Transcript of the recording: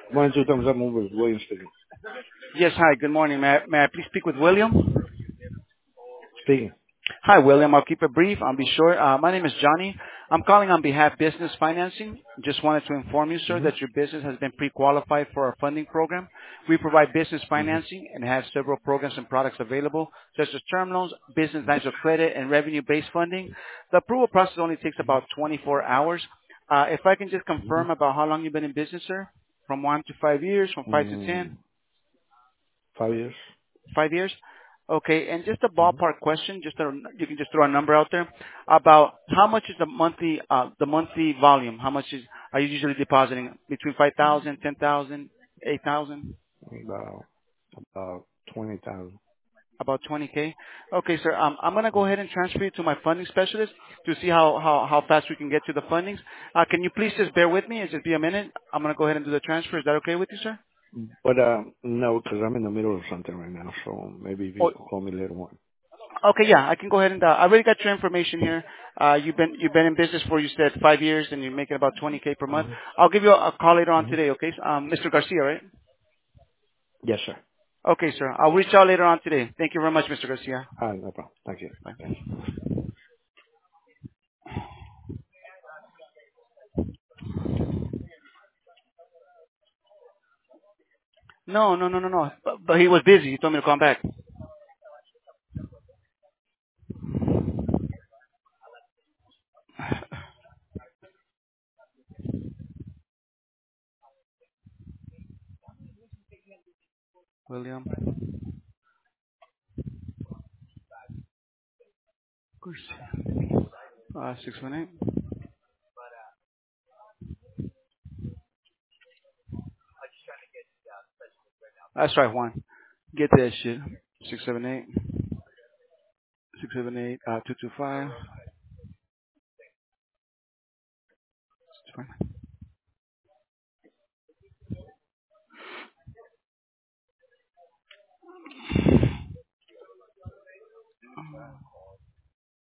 One, two thumbs up, move William speaking. Yes, hi, good morning. May I please speak with William? Speaking. Hi, William. I'll keep it brief. I'll be short. My name is Johnny. I'm calling on behalf of Business Financing. Just wanted to inform you, sir, Mm-hmm. that your business has been pre-qualified for our funding program. We provide business Mm-hmm. financing and have several programs and products available, such as term loans, business lines of credit, and revenue-based funding. The approval process only takes about 24 hours. If I can just Mm-hmm. confirm about how long you've been in business, sir, from 1 to 5 years, from 5 to 10. 5 years. 5 years? Okay. And just a Mm-hmm. ballpark question, you can just throw a number out there about how much is the monthly volume? How much are you usually depositing? Between 5,000, 10,000, 8,000, About 20,000. about 20K? Okay, sir. I'm gonna go ahead Mm-hmm. and transfer you to my funding specialist to see how fast we can get to the fundings. Can you please just bear with me? It'll just be a minute. I'm gonna go ahead and do the transfer. Is that okay with you, sir? But no, because I'm in the middle of something right now. So maybe if you Oh, could call me later on. okay, yeah, I can go ahead and I already got your information here. You've been in business for, you said, 5 years, and you're making about 20K per month. Mm-hmm. I'll give you a call later on Mm-hmm. today, okay? Mr. Garcia, right? Yes, sir. Okay, sir. I'll reach out later on today. Thank you very much, Mr. Garcia. All right, no problem. Thank you. Bye. Thanks. No, no, no, no, no. But he was busy. He told me to call back. William Garcia. 618. That's right, Juan. Get that shit. 678. 678. 225.